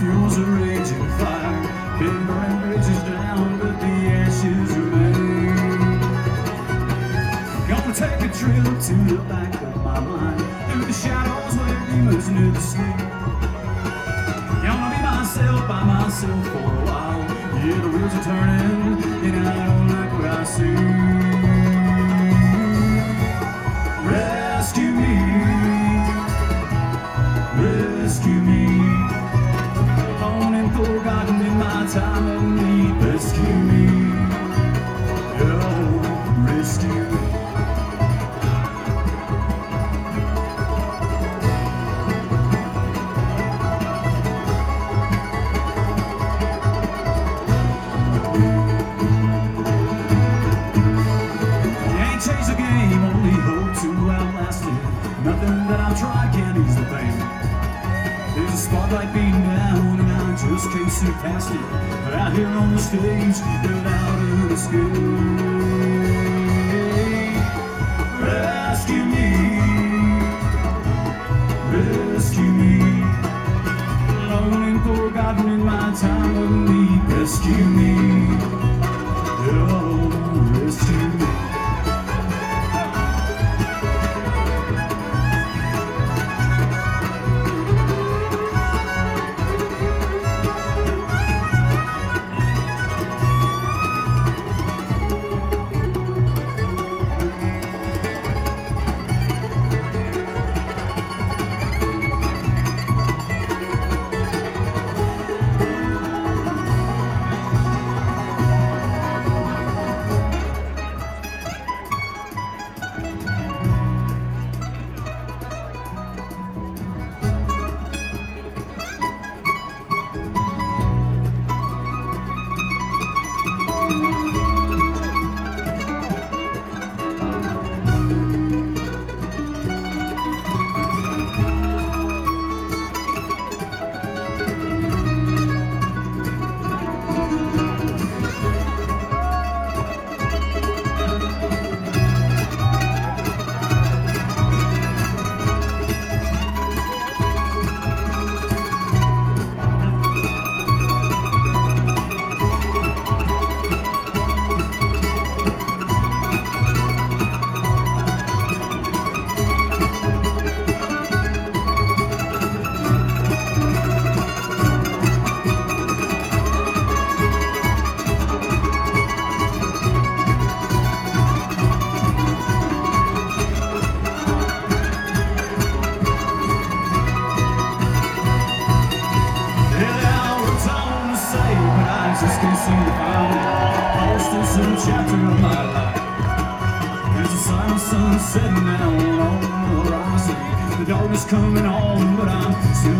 fuels a raging fire. Been burning bridges down, but the ashes remain. Gonna take a trip to the back of my mind, through the shadows where demons never sleep. Gonna be myself by myself for a while. Yeah, the wheels are turning, and I don't like what I see. Rescue me, rescue me. Alone and forgotten in my time of need. Rescue me, oh, rescue me. Change the game, only hope to outlast it. Nothing that I've tried can ease the pain. There's a spotlight beating down and I just can't see past it. But out here on the stage, without an escape. Rescue me, rescue me. Alone and forgotten in my time of need. Rescue me, oh, rescue me. Just can't seem to find it. Lost in some chapter of my life. There's a silent sun setting down on the horizon. The darkness coming on, but I'm still